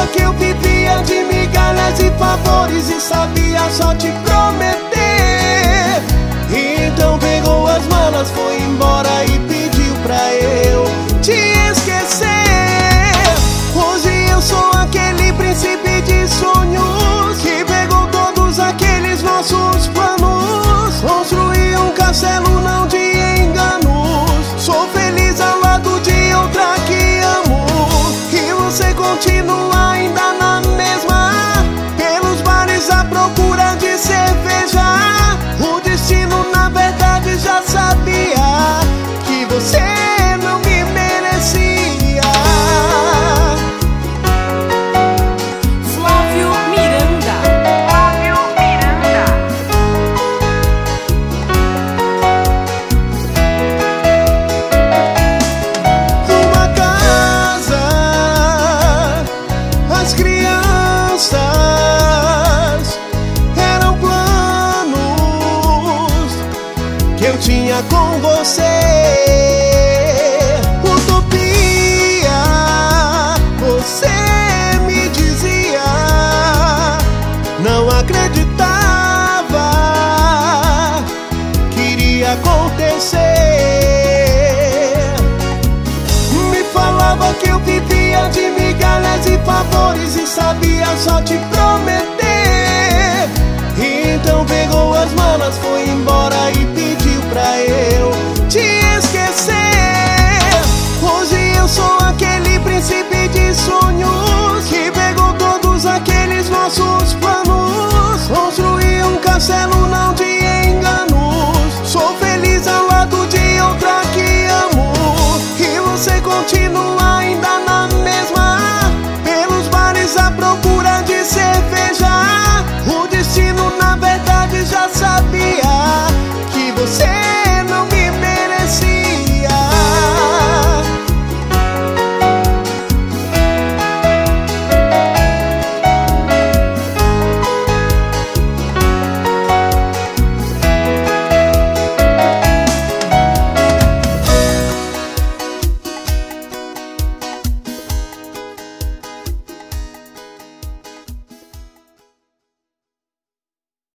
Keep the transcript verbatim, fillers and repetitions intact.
falava que eu vivia de migalhas e favores e sabia só te prometer. Então pegou as malas, foi embora e pediu pra eu te esquecer. Hoje eu sou aquele príncipe de sonhos que pegou todos aqueles nossos planos, construiu um castelo não de enganos. Sou feliz ao lado de outra que amo, e você continua ainda na mesma, pelos bares à procura de cerveja. O destino na verdade já sabia que você não me merecia. Flávio Miranda. Flávio Miranda. Uma casa, as crianças, eram planos que eu tinha com você. Utopia, você me dizia, não acreditava que iria acontecer. Me falava que eu vivia de migalhas e favores e sabia só te prometer. Então pegou as malas, foi embora